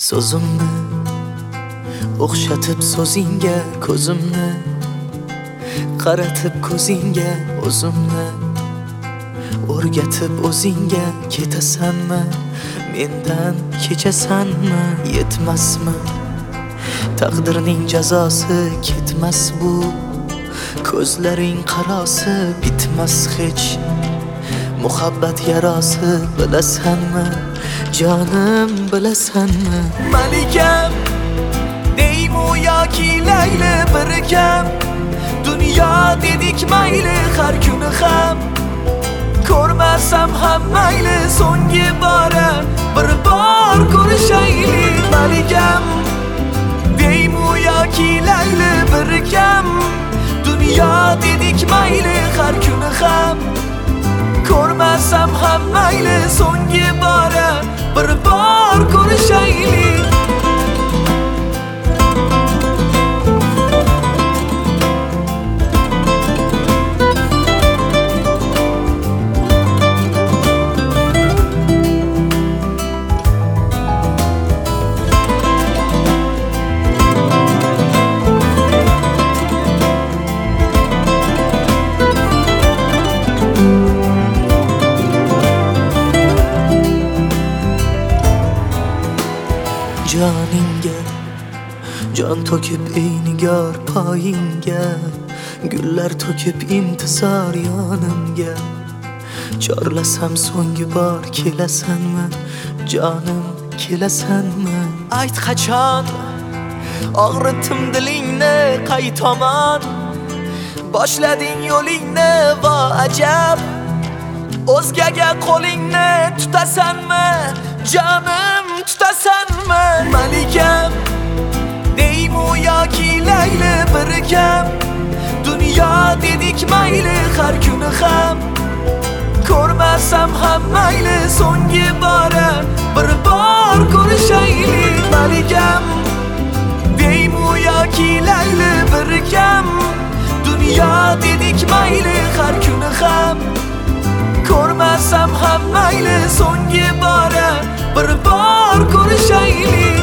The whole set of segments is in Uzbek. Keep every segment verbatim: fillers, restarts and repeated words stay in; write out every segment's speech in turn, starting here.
So'zimni o'xshatib so'zingga, ko'zimni qaratib ko'zingga, o'zimni o'rgatib o'zingga. Ketasanmi, mendan kechasanmi? Yetmasmi taqdirning jazosi? Ketmas bu ko'zlaring qarosi, bitmas hech muhabbat yarosi. Bilasanmi jonim, bilasanmi? Malikam deymu yoki layli bir kam, dunyo dedik mayli, har kuni ham ko'rmasam ham mayli, so'nggi bora bir bor ko'rishaylik. Malikam deymu yoki layli bir kam, dunyo dedik mayli, har kuni ham ko'rmasam ham mayli, so'nggi bora bir bor ko'rishaylik. Joningga jon to'kib ey nigor, poyingga gullar to'kib intizor yonimga. Chorlasam so'nggi bor, kelasanmi jonim, kelasanmi? Ayt qachon og'ritdim dilingni, qay tomon boshlading yo'lingni? Va ajab o'zgaga qo'lingni tutasanmi jonim, tutasanmi? Malikam deymu yoki layli bir kam, dunyo dedik mayli, har kuni ham ko'rmasam ham mayli, so'nggi bora bir bor ko'rishaylik. Malikam deymu yoki layli bir kam, dunyo dedik mayli, har kuni ham ko'rmasam ham mayli, so'nggi bora bir bor ko'rishaylik.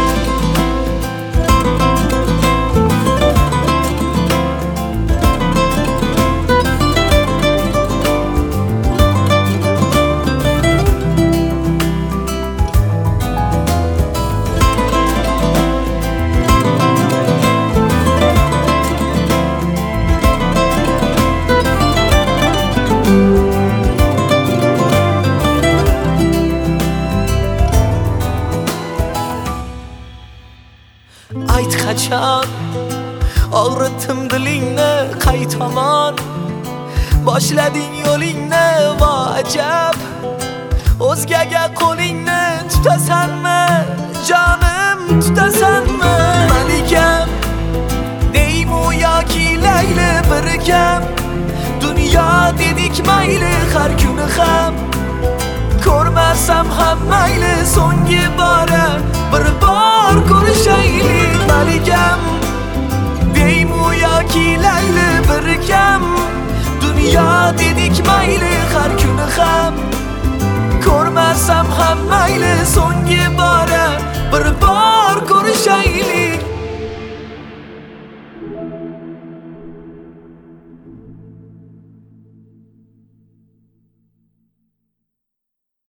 Ayt qachon og'ritdim dilingni, qay tomon boshlading yo'lingni? Va ajab o'zgaga qo'lingni tutasanmi jonim, tutasanmi? Malikam deymu yoki layli bir kam, dunyo dedik mayli, har kuni ham ko'rmasam ham mayli, so'nggi bora bir bor ko'rishaylik. Malikam deymu yoki layli bir kam, dunyo dedik mayli, har kuni ham ko'rmasam ham mayli, so'nggi bora bir